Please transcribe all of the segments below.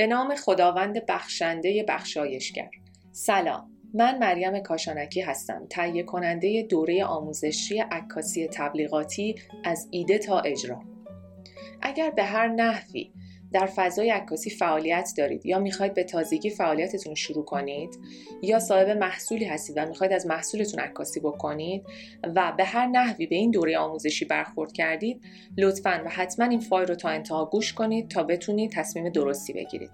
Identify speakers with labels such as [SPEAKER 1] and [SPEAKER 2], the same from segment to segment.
[SPEAKER 1] به نام خداوند بخشنده بخشایشگر. سلام، من مریم کاشانکی هستم، تهیه کننده دوره آموزشی عکاسی تبلیغاتی از ایده تا اجرا. اگر به هر نحوی در فضای عکاسی فعالیت دارید یا میخواید به تازگی فعالیتتون شروع کنید یا صاحب محصولی هستید و میخواید از محصولتون عکاسی بکنید و به هر نحوی به این دوره آموزشی برخورد کردید، لطفاً و حتما این فایل رو تا انتها گوش کنید تا بتونید تصمیم درستی بگیرید.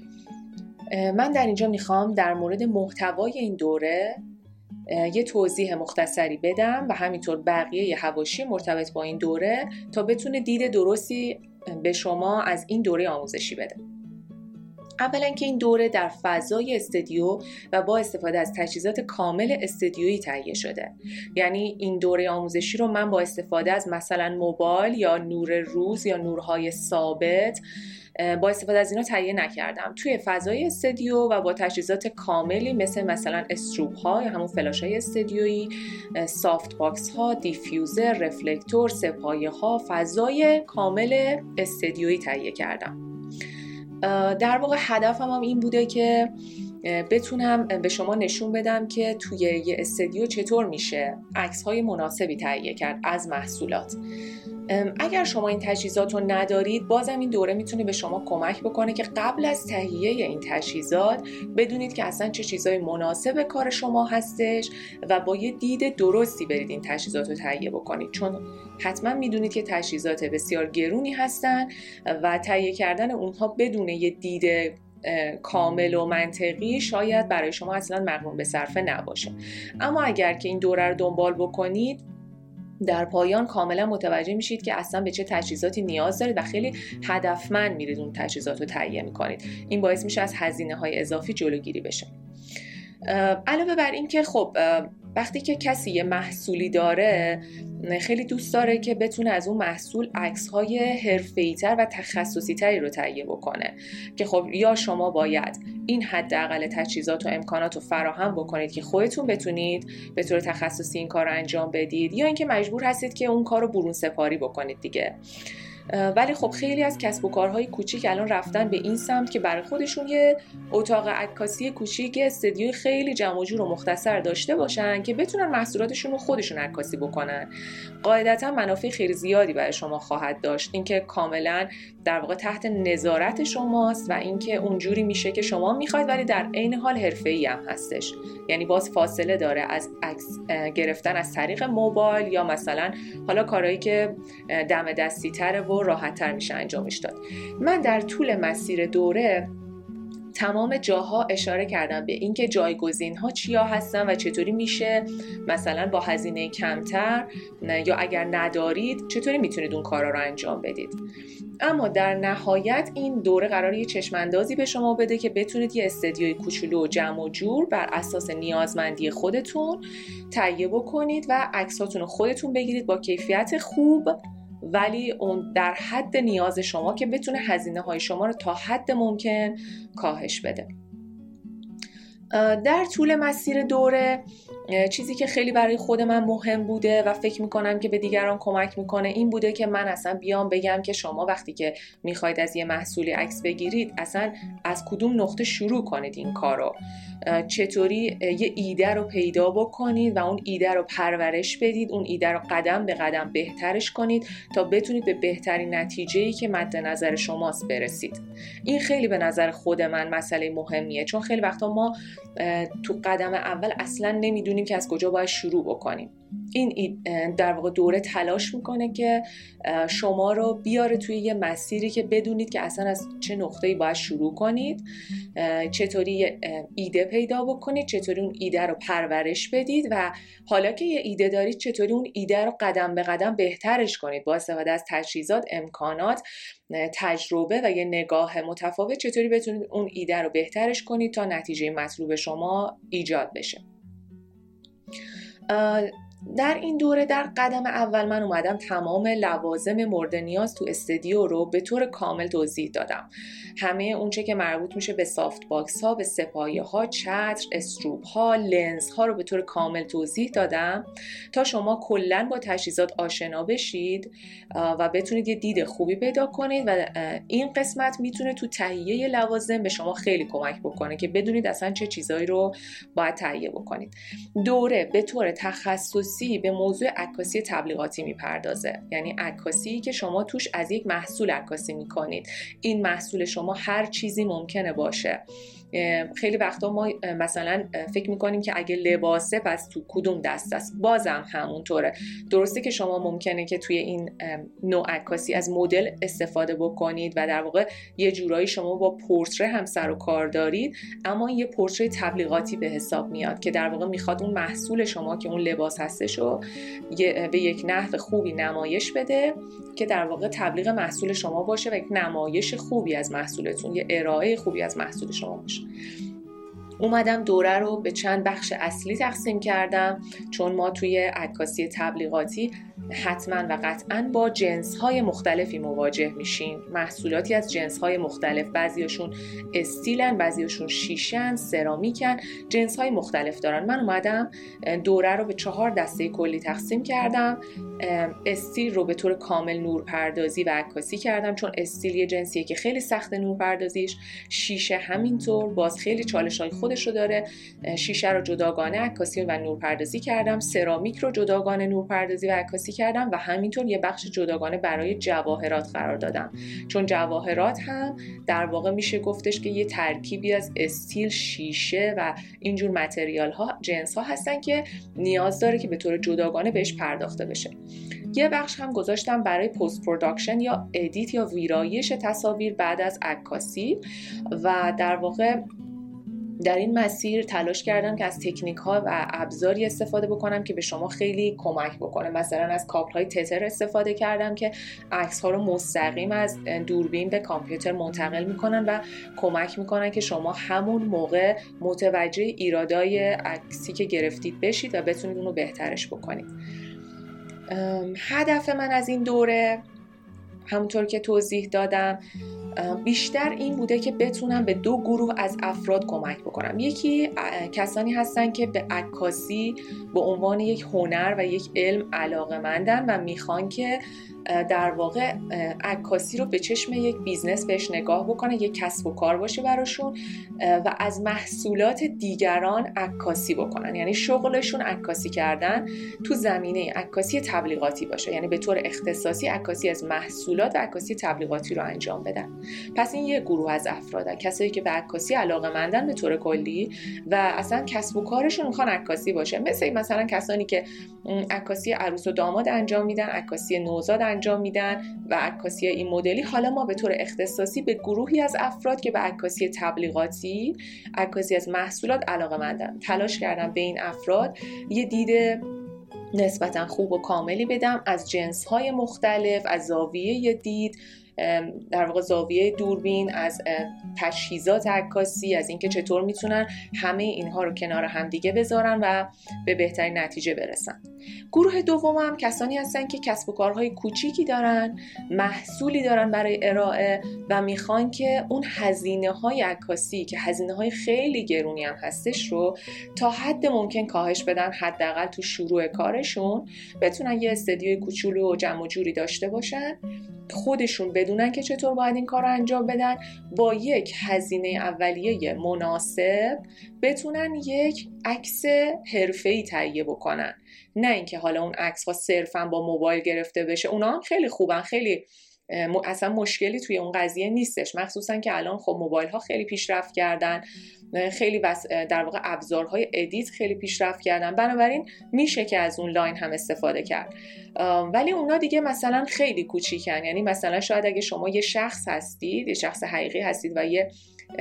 [SPEAKER 1] من در اینجا میخوام در مورد محتوای این دوره یه توضیح مختصری بدم و همینطور بقیه حواشی مرتبط با این دوره تا بتونه دید درستی به شما از این دوره آموزشی بده. اولا که این دوره در فضای استودیو و با استفاده از تجهیزات کامل استودیویی تهیه شده. یعنی این دوره آموزشی رو من با استفاده از مثلا موبایل یا نور روز یا نورهای ثابت با استفاده از اینا تهیه نکردم. توی فضای استودیو و با تجهیزات کاملی مثلا استروب ها یا همون فلاش های استودیویی، سافت باکس ها، دیفیوزر، رفلکتور، سپایه ها، فضای کامل استودیویی تهیه کردم. در واقع هدفم هم این بوده که بتونم به شما نشون بدم که توی یه استودیو چطور میشه عکس‌های مناسبی تهیه کرد از محصولات. اگر شما این تجهیزات رو ندارید، بازم این دوره میتونه به شما کمک بکنه که قبل از تهیه این تجهیزات بدونید که اصلا چه چیزای مناسب کار شما هستش و با یه دید درستی برید این تجهیزات رو تهیه بکنید، چون حتما میدونید که تجهیزات بسیار گرونی هستن و تهیه کردن اونها بدون یه دید کامل و منطقی شاید برای شما اصلا مقرون به صرفه نباشه. اما اگر که این دوره رو دنبال بکنید، در پایان کاملا متوجه میشید که اصلا به چه تجهیزاتی نیاز دارید و خیلی هدفمند میرید اون تجهیزات رو تهیه میکنید. این باعث میشه از هزینه‌های اضافی جلوگیری بشه. علاوه بر این که خب وقتی که کسی یه محصولی داره، خیلی دوست داره که بتونه از اون محصول عکس‌های حرفه‌ای‌تر و تخصصی‌تری رو تهیه بکنه که خب یا شما باید این حداقل تجهیزات و امکانات رو فراهم بکنید که خودتون بتونید به طور تخصصی این کار رو انجام بدید، یا اینکه مجبور هستید که اون کار رو برون سپاری بکنید دیگه. ولی خب خیلی از کسب و کارهای کوچیک الان رفتن به این سمت که برای خودشون یه اتاق عکاسی کوچیک، استودیوی خیلی جمع و جور و مختصر داشته باشن که بتونن محصولاتشون رو خودشون عکاسی بکنن. قاعدتا منافع خیلی زیادی برای شما خواهد داشت. اینکه کاملا در واقع تحت نظارت شماست و اینکه اونجوری میشه که شما میخواید، ولی در عین حال حرفه‌ای هم هستش. یعنی باز فاصله داره از عکس گرفتن از طریق موبایل یا مثلا حالا کارهایی که دم دستی تره و راحت تر میشه انجامش داد. من در طول مسیر دوره تمام جاها اشاره کردم به اینکه جایگزین ها چیا هستن و چطوری میشه مثلا با هزینه کمتر یا اگر ندارید چطوری میتونید اون کارا رو انجام بدید. اما در نهایت این دوره قراره یه چشم اندازی به شما بده که بتونید یه استودیوی کوچولو و جمع و جور بر اساس نیازمندی خودتون تهیه بکنید و عکساتون رو خودتون بگیرید با کیفیت خوب، ولی اون در حد نیاز شما که بتونه هزینه های شما رو تا حد ممکن کاهش بده. در طول مسیر دوره چیزی که خیلی برای خود من مهم بوده و فکر میکنم که به دیگران کمک میکنه این بوده که من اصلا بیام بگم که شما وقتی که میخواید از یه محصولی عکس بگیرید اصلا از کدوم نقطه شروع کنید این کارو، چطوری یه ایده رو پیدا بکنید و اون ایده رو پرورش بدید، اون ایده رو قدم به قدم بهترش کنید تا بتونید به بهترین نتیجه‌ای که مد نظر شماست برسید. این خیلی به نظر خود من مسئله مهمیه، چون خیلی وقتا ما تو قدم اول اصلا نمیدونیم که از کجا باید شروع بکنیم. این در واقع دوره تلاش میکنه که شما رو بیاره توی یه مسیری که بدونید که اصلا از چه نقطه‌ای باید شروع کنید، چطوری ایده پیدا بکنید، چطوری اون ایده رو پرورش بدید و حالا که یه ایده دارید چطوری اون ایده رو قدم به قدم بهترش کنید با استفاده از تجهیزات، امکانات، تجربه و یه نگاه متفاوت، چطوری بتونید اون ایده رو بهترش کنید تا نتیجه مطلوب شما ایجاد بشه. در این دوره در قدم اول من اومدم تمام لوازم مورد نیاز تو استودیو رو به طور کامل توضیح دادم. همه اونچه که مربوط میشه به سافت باکس ها، به سپایه ها، چتر، استروب ها، لنز ها رو به طور کامل توضیح دادم تا شما کلاً با تجهیزات آشنا بشید و بتونید یه دید خوبی پیدا کنید و این قسمت میتونه تو تهیه لوازم به شما خیلی کمک بکنه که بدونید اصلا چه چیزایی رو باید تهیه بکنید. دوره به طور تخصصی به موضوع عکاسی تبلیغاتی میپردازه، یعنی عکاسی که شما توش از یک محصول عکاسی میکنید. این محصول شما هر چیزی ممکنه باشه. خیلی وقتا ما مثلا فکر میکنیم که اگه لباسه پس تو کدوم دست است، بازم همونطوره. درسته که شما ممکنه که توی این نوع عکاسی از مدل استفاده بکنید و در واقع یه جورایی شما با پورتره هم سر و کار دارید، اما یه پورتره تبلیغاتی به حساب میاد که در واقع میخواد اون محصول شما که اون لباس هستش رو به یک نحو خوبی نمایش بده که در واقع تبلیغ محصول شما باشه و یک نمایش خوبی از محصولتون، یه ارائه خوبی از محصول شما باشه. اومدم دوره رو به چند بخش اصلی تقسیم کردم، چون ما توی عکاسی تبلیغاتی حتما و قطعا با جنس‌های مختلفی مواجه میشیم. محصولاتی از جنس‌های مختلف، بعضیاشون استیلن، بعضیاشون شیشن، سرامیکن، جنس‌های مختلف دارن. من اومدم دوره رو به 4 دسته کلی تقسیم کردم. استیل رو به طور کامل نورپردازی و عکاسی کردم، چون استیل یه جنسیه که خیلی سخت نورپردازیش. شیشه همینطور، باز خیلی چالش‌های خودش رو داره. شیشه رو جداگانه عکاسی و نورپردازی کردم. سرامیک رو جداگانه نورپردازی و عکاسی کردم و همینطور یه بخش جداگانه برای جواهرات قرار دادم، چون جواهرات هم در واقع میشه گفتش که یه ترکیبی از استیل، شیشه و اینجور متریال ها، جنس ها هستن که نیاز داره که به طور جداگانه بهش پرداخته بشه. یه بخش هم گذاشتم برای پست پروداکشن یا ادیت یا ویرایش تصاویر بعد از عکاسی و در واقع در این مسیر تلاش کردم که از تکنیک ها و ابزاری استفاده بکنم که به شما خیلی کمک بکنه. مثلا از کابل های تتر استفاده کردم که عکس ها رو مستقیم از دوربین به کامپیوتر منتقل میکنن و کمک میکنن که شما همون موقع متوجه ایرادای عکسی که گرفتید بشید و بتونید اون رو بهترش بکنید. هدف من از این دوره همونطور که توضیح دادم بیشتر این بوده که بتونم به 2 گروه از افراد کمک بکنم. یکی کسانی هستن که به عکاسی به عنوان یک هنر و یک علم علاقه‌مندن و میخوان که در واقع عکاسی رو به چشم یک بیزنس بهش نگاه بکنه، یک کسب و کار باشه براشون و از محصولات دیگران عکاسی بکنن. یعنی شغلشون عکاسی کردن تو زمینه عکاسی تبلیغاتی باشه، یعنی به طور اختصاصی عکاسی از محصولات و عکاسی تبلیغاتی رو انجام بدن. پس این یک گروه از افرادن، کسایی که به عکاسی علاقه‌مندن به طور کلی و اصلا کسب و کارشون میخوان عکاسی باشه. مثلا کسانی که عکاسی عروس و داماد انجام میدن، عکاسی نوزاد انجام میدن و عکاسی این مدلی. حالا ما به طور اختصاصی به گروهی از افراد که به عکاسی تبلیغاتی، عکاسی از محصولات علاقه‌مندن، تلاش کردم به این افراد یه دید نسبتا خوب و کاملی بدم از جنس‌های مختلف، از زاویه دید، در واقع زاویه دوربین، از تجهیزات عکاسی، از اینکه چطور میتونن همه اینها رو کنار هم دیگه بذارن و به بهترین نتیجه برسن. گروه دوم هم کسانی هستن که کسب و کارهای کوچیکی دارن، محصولی دارن برای ارائه و میخوان که اون هزینه‌های عکاسی که هزینه‌های خیلی گرونی هم هستش رو تا حد ممکن کاهش بدن، حداقل تو شروع کارشون بتونن یه استودیوی کوچولو و جمع و جوری داشته باشن، خودشون بدونن که چطور باید این کار رو انجام بدن، با یک هزینه اولیه مناسب بتونن یک عکس حرفه‌ای تهیه بکنن. نه اینکه حالا اون عکس ها صرفا با موبایل گرفته بشه. اونا هم خیلی خوبن، خیلی اصلا مشکلی توی اون قضیه نیستش، مخصوصا که الان خب موبایل ها خیلی پیشرفت کردن، خیلی در واقع ابزارهای ادیت خیلی پیشرفت کردن، بنابراین میشه که از اون لاین هم استفاده کرد. ولی اونا دیگه مثلا خیلی کوچیکن، یعنی مثلا شاید اگه شما یه شخص هستید، یه شخص حقیقی هستید و یه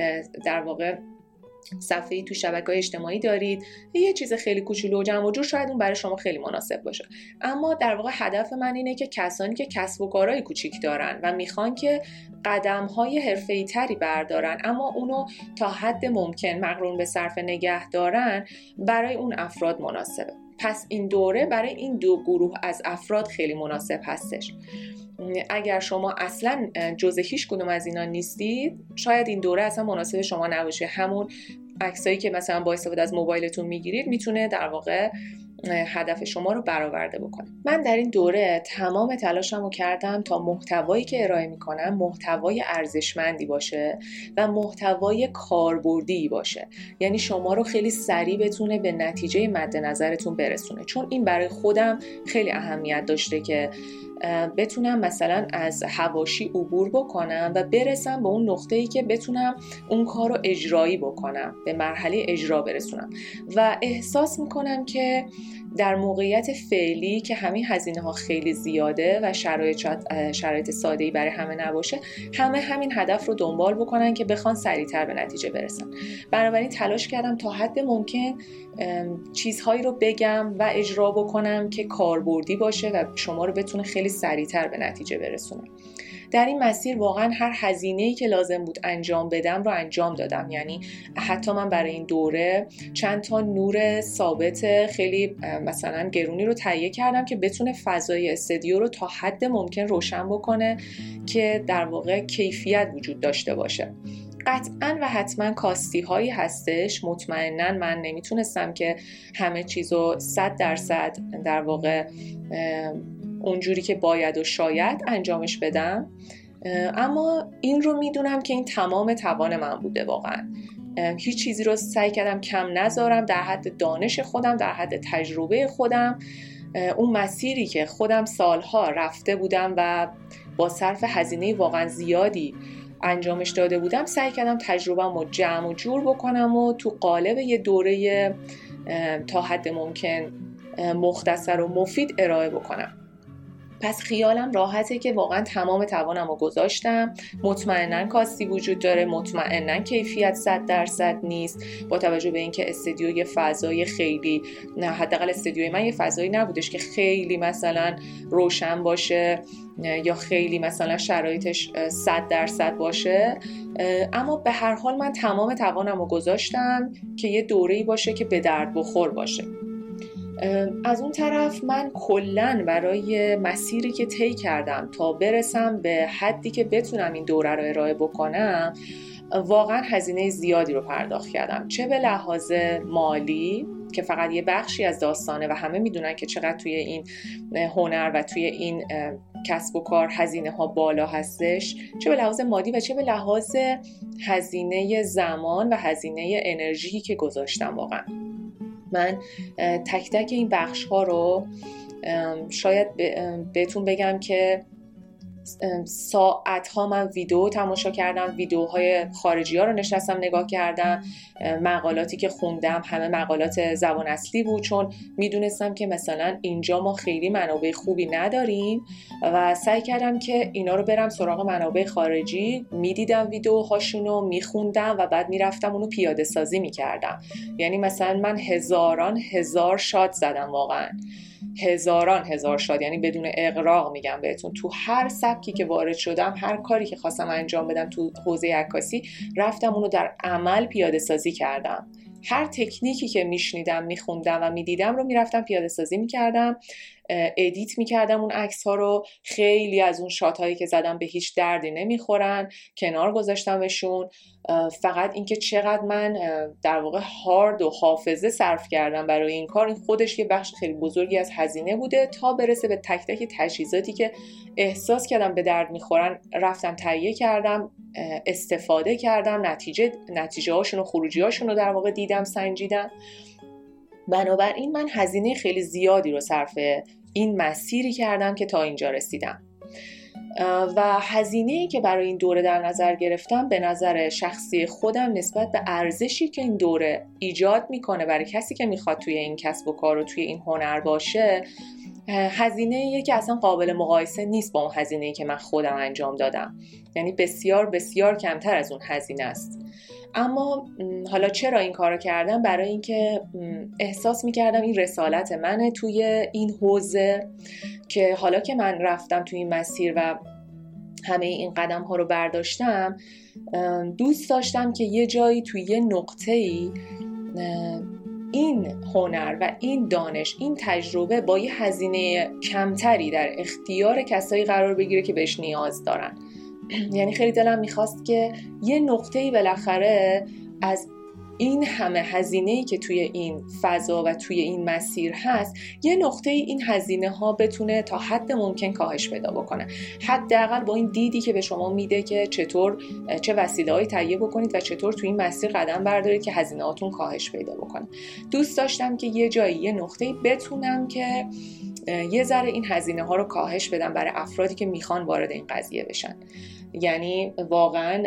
[SPEAKER 1] در واقع صفحه‌ای تو شبکه‌های اجتماعی دارید، یه چیز خیلی کوچولو و جمع و جور، شاید اون برای شما خیلی مناسب باشه. اما در واقع هدف من اینه که کسانی که کسب و کارهای کوچیک دارن و میخوان که قدم‌های حرفه‌ای تری بردارن اما اونو تا حد ممکن مقرون به صرف نگه دارن، برای اون افراد مناسبه. پس این دوره برای این دو گروه از افراد خیلی مناسب هستش. اگر شما اصلا جزء هیچ کدوم از اینا نیستید، شاید این دوره اصلا مناسب شما نباشه. همون عکسایی که مثلا با استفاده از موبایلتون میگیرید میتونه در واقع هدف شما رو برآورده بکنه. من در این دوره تمام تلاشمو کردم تا محتوایی که ارائه میکنم محتوای ارزشمندی باشه و محتوای کاربردی باشه، یعنی شما رو خیلی سریع بتونه به نتیجه مد نظرتون برسونه. چون این برای خودم خیلی اهمیت داشته که بتونم مثلا از حواشی عبور بکنم و برسم به اون نقطه‌ای که بتونم اون کار رو اجرایی بکنم، به مرحله اجرا برسونم. و احساس میکنم در موقعیت فعلی که همین هزینه ها خیلی زیاده و شرایط ساده‌ای برای همه نباشه، همه همین هدف رو دنبال بکنن که بخوان سریعتر به نتیجه برسن. بنابراین تلاش کردم تا حد ممکن چیزهایی رو بگم و اجرا بکنم که کاربردی باشه و شما رو بتونه خیلی سریعتر به نتیجه برسونه. در این مسیر واقعا هر هزینه‌ای که لازم بود انجام بدم رو انجام دادم. یعنی حتی من برای این دوره چند تا نور ثابت خیلی مثلا گرونی رو تهیه کردم که بتونه فضای استودیو رو تا حد ممکن روشن بکنه که در واقع کیفیت وجود داشته باشه. قطعاً و حتما کاستی هایی هستش. مطمئناً من نمیتونستم که همه چیزو 100% در واقع اونجوری که باید و شاید انجامش بدم، اما این رو میدونم که این تمام توان من بوده. واقعا هیچ چیزی رو سعی کردم کم نذارم، در حد دانش خودم، در حد تجربه خودم، اون مسیری که خودم سالها رفته بودم و با صرف هزینه واقعا زیادی انجامش داده بودم، سعی کردم تجربه‌ام رو جمع و جور بکنم و تو قالب یه دوره تا حد ممکن مختصر و مفید ارائه بکنم. پس خیالم راحته که واقعا تمام توانم رو گذاشتم. مطمئناً کاستی وجود داره، مطمئناً کیفیت 100% نیست، با توجه به اینکه استودیو یه فضای خیلی، نه حداقل استودیوی من یه فضایی نبودش که خیلی مثلا روشن باشه یا خیلی مثلا شرایطش 100% باشه، اما به هر حال من تمام توانم رو گذاشتم که یه دوره‌ای باشه که به درد بخور باشه. از اون طرف من کلن برای مسیری که طی کردم تا برسم به حدی که بتونم این دوره رو ارائه بکنم واقعا هزینه زیادی رو پرداخت کردم، چه به لحاظ مالی که فقط یه بخشی از داستانه و همه میدونن که چقدر توی این هنر و توی این کسب و کار هزینه ها بالا هستش، چه به لحاظ مادی و چه به لحاظ هزینه زمان و هزینه انرژی که گذاشتم. واقعا من تک تک این بخش ها رو شاید بهتون بگم که ساعت ها من ویدیو تماشا کردم، ویدیوهای خارجی ها رو نشستم نگاه کردم، مقالاتی که خوندم همه مقالات زبان اصلی بود، چون میدونستم که مثلا اینجا ما خیلی منابع خوبی نداریم و سعی کردم که اینا رو برم سراغ منابع خارجی، میدیدم ویدیوهاشونو، میخوندم و بعد میرفتم اونو پیاده سازی میکردم. یعنی مثلا من هزار شات زدم، واقعا هزار شات، یعنی بدون اغراق میگم بهتون. تو هر سبکی که وارد شدم، هر کاری که خواستم انجام بدم تو حوزه عکاسی، رفتم اونو در عمل پیاده سازی کردم. هر تکنیکی که میشنیدم، میخوندم و میدیدم رو میرفتم پیاده سازی میکردم، ادیت میکردم اون عکس ها رو. خیلی از اون شات هایی که زدم به هیچ دردی نمیخورن، کنار گذاشتمشون. فقط اینکه چقدر من در واقع هارد و حافظه صرف کردم برای این کار، این خودش یه بخش خیلی بزرگی از هزینه بوده تا برسه به تک تک تجهیزاتی که احساس کردم به درد میخورن. رفتم تهیه کردم، استفاده کردم، نتیجه هاشون و خروجی هاشون رو در واقع دیدم، سنجیدم. بنابراین من هزینه خیلی زیادی رو صرف این مسیری کردم که تا اینجا رسیدم و هزینه‌ای که برای این دوره در نظر گرفتم به نظر شخصی خودم نسبت به ارزشی که این دوره ایجاد میکنه برای کسی که میخواد توی این کسب و کار و توی این هنر باشه، هزینه‌ایه که اصلا قابل مقایسه نیست با اون هزینه‌ای که من خودم انجام دادم. یعنی بسیار بسیار کمتر از اون هزینه است. اما حالا چرا این کارو کردم؟ برای اینکه احساس میکردم این رسالت منه توی این حوزه، که حالا که من رفتم توی این مسیر و همه این قدم ها رو برداشتم، دوست داشتم که یه جایی توی یه نقطه‌ای این هنر و این دانش، این تجربه با یه هزینه کمتری در اختیار کسایی قرار بگیره که بهش نیاز دارن. یعنی خیلی دلم میخواست که یه نقطه‌ای بالاخره از این همه هزینه‌ای که توی این فضا و توی این مسیر هست، یه نقطه این هزینه ها بتونه تا حد ممکن کاهش پیدا بکنه. حداقل با این دیدی که به شما میده که چطور چه وسیله‌هایی تهیه بکنید و چطور توی این مسیر قدم بردارید که هزینه‌هاتون کاهش پیدا بکنه. دوست داشتم که یه جایی یه نقطه‌ای بتونم که یه ذره این هزینه ها رو کاهش بدم برای افرادی که میخوان وارد این قضیه بشن. یعنی واقعاً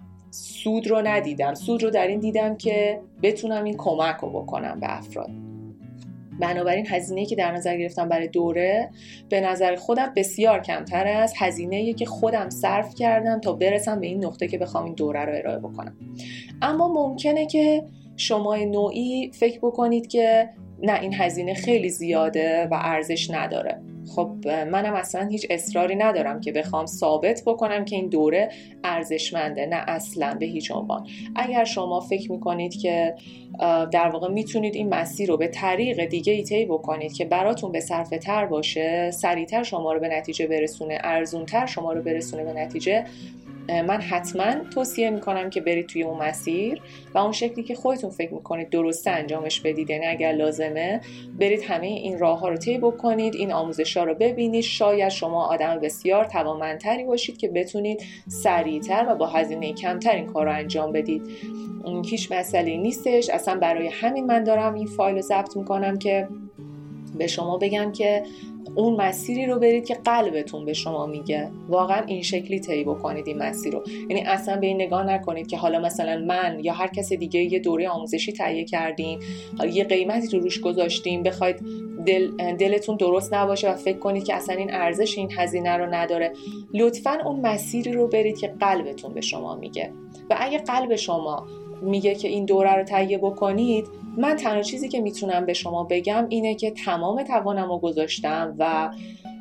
[SPEAKER 1] سود رو ندیدم، سود رو در این دیدم که بتونم این کمک رو بکنم به افراد. بنابراین هزینه‌ای که در نظر گرفتم برای دوره به نظر خودم بسیار کمتر از هزینه‌ای که خودم صرف کردم تا برسم به این نقطه که بخوام این دوره رو ارائه بکنم. اما ممکنه که شما نوعی فکر بکنید که نه، این هزینه خیلی زیاده و ارزش نداره. خب منم اصلا هیچ اصراری ندارم که بخوام ثابت بکنم که این دوره ارزشمنده، نه اصلا به هیچ عنوان. اگر شما فکر میکنید که در واقع میتونید این مسیر رو به طریق دیگه ای طی بکنید که براتون به صرفه تر باشه، سریعتر شما رو به نتیجه برسونه، ارزونتر شما رو برسونه به نتیجه، من حتما توصیه میکنم که برید توی اون مسیر و اون شکلی که خودتون فکر میکنید درسته انجامش بدید. یعنی اگر لازمه برید همه این راه ها رو طی بکنید، این آموزش ها رو ببینید. شاید شما آدم بسیار توانمندتری باشید که بتونید سریعتر و با هزینه کمتر این کار رو انجام بدید. هیچ مسئله نیستش. اصلا برای همین من دارم این فایل رو ضبط میکنم که به شما بگم که اون مسیری رو برید که قلبتون به شما میگه. واقعا این شکلی طی بکنید این مسیر رو. یعنی اصلا به این نگاه نکنید که حالا مثلا من یا هر کس دیگه یه دوره آموزشی تهیه کردیم، یه قیمتی رو روش گذاشتیم، بخواید دلتون درست نباشه و فکر کنید که اصلا این ارزش این هزینه رو نداره. لطفاً اون مسیری رو برید که قلبتون به شما میگه. و اگه قلب شما میگه که این دوره رو تهیه بکنید، من تنها چیزی که میتونم به شما بگم اینه که تمام توانم رو گذاشتم و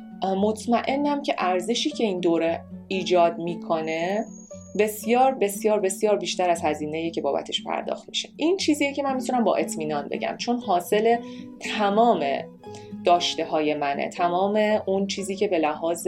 [SPEAKER 1] مطمئنم که ارزشی که این دوره ایجاد میکنه بسیار بسیار بسیار بیشتر از هزینه‌ای که بابتش پرداخت میشه. این چیزیه که من میتونم با اطمینان بگم، چون حاصل تمام داشته های منه، تمام اون چیزی که به لحاظ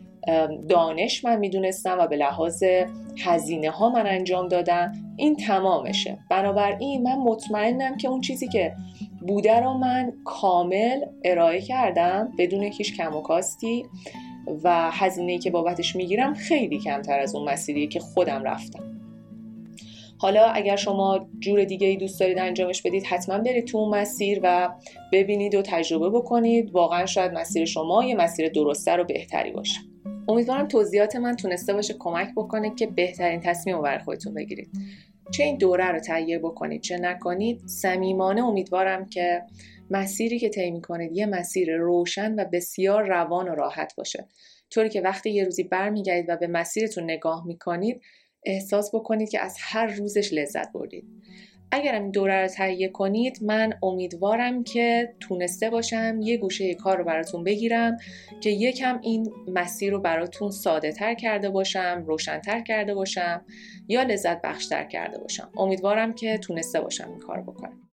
[SPEAKER 1] دانش من میدونستم و به لحاظ هزینه ها من انجام دادم، این تمامشه. بنابراین من مطمئنم که اون چیزی که بوده رو من کامل ارائه کردم بدون هیچ کم و کاستی و هزینه‌ای که بابتش میگیرم خیلی کمتر از اون مسیریه که خودم رفتم. حالا اگر شما جور دیگه ای دوست دارید انجامش بدید، حتما برید تو اون مسیر و ببینید و تجربه بکنید. واقعا شاید مسیر شما یه مسیر درسته رو بهتری باشه. امیدوارم توضیحات من تونسته باشه کمک بکنه که بهترین تصمیم رو برای خودتون بگیرید. چه این دوره رو تهیه بکنید چه نکنید، صمیمانه امیدوارم که مسیری که طی می‌کنید یه مسیر روشن و بسیار روان و راحت باشه، طوری که وقتی یه روزی برمیگردید و به مسیرتون نگاه می‌کنید احساس بکنید که از هر روزش لذت بردید. اگر این دوره رو تهیه کنید، من امیدوارم که تونسته باشم یه گوشه کار رو براتون بگیرم که یکم این مسیر رو براتون ساده تر کرده باشم، روشن تر کرده باشم یا لذت بخشتر کرده باشم. امیدوارم که تونسته باشم این کار بکنم.